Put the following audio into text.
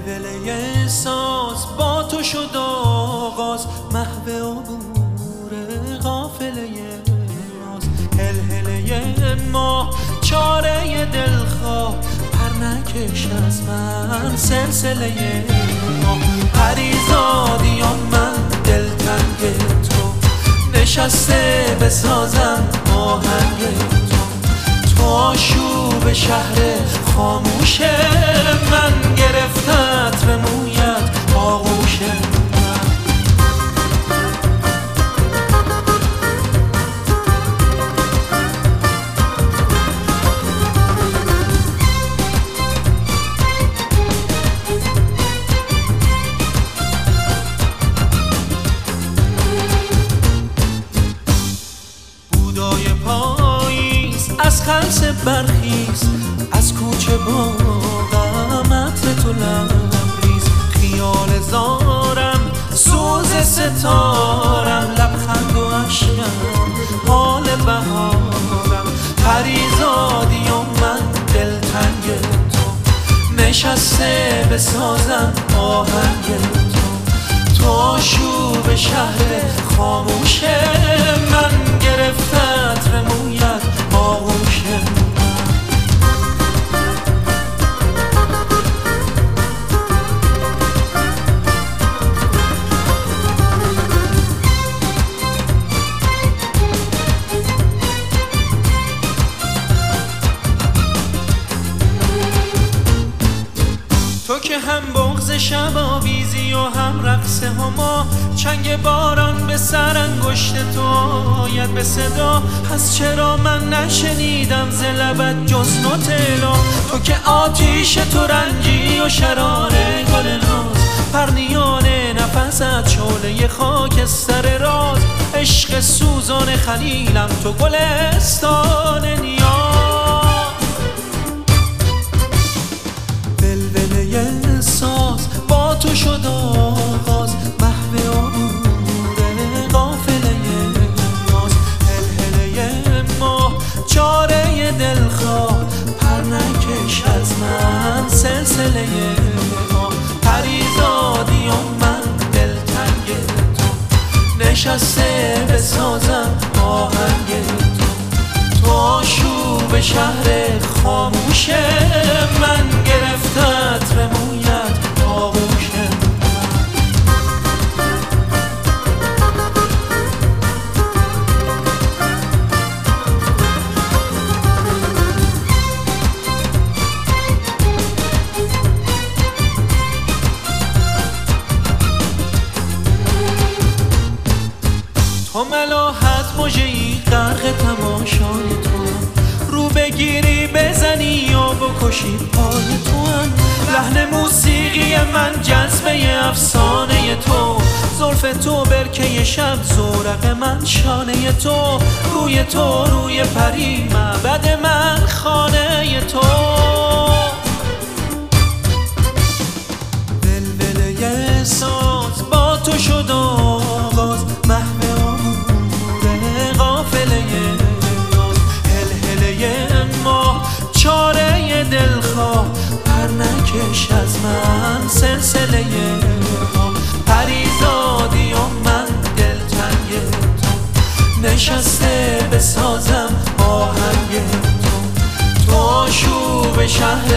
ولوله ساز با تو شد آغاز، محو عبور قافله ماز. هلهله ما چاره دلخواه، پر نکش از من سلسله ما. پریزادیان من دلتنگ تو، نشسته بسازم آهنگ تو. تو آشوب شهر خاموش من، گرفتت به مویت آغوش من. بودای پاییز از خلسه برخیز، از کوچه با عطر تو لبریز. خیال زارم سوز ستارم، لبخند و عشقم حال بهارم. پریزادی و من دلتنگ تو، نشسته بسازم آهنگ تو. تو آشوب شهر خاموش من، گرفتت به مویت آغوش من. تو که هم بغض شب آویزی و هم رقص هما، چنگ باران به سر انگشت تو آید به صدا. پس چرا من نشنیدم ز لبت جز نوتلا؟ تو که آتیش تو رنجی و شرار گل ناز، پرنیان نفست شعله خاکستر راز. عشق سوزان خلیلم تو گلستان نیاز. ولوله ساز با تو شد آغاز، محو عبور قافله ماز. هلهله ما چاره دلخواه، پر نکش از من سلسله ما. پریزادی و من دلتنگ تو، نشسته بسازم آهنگ تو. تو آشوب شهر خاموش من، گرفتت به مویت آغوش من. تو ملاحت مژه‌ای غرق تماشای تو، رو بگیری بزنی یا بکشی پای تو. لحن موسیقی من جذبه افسانه تو، زلف تو برکه شب زورق من شانه تو. روی تو روی پری معبد من خانه تو. ولوله ساز با تو شد آغاز، محو عبور قافله ماز. هلهله ما چاره دلخواه، پر نکش از من سلسله ما. پریزادی و من دلتنگ تو، نشسته بسازم آهنگ تو. تو آشوب شهر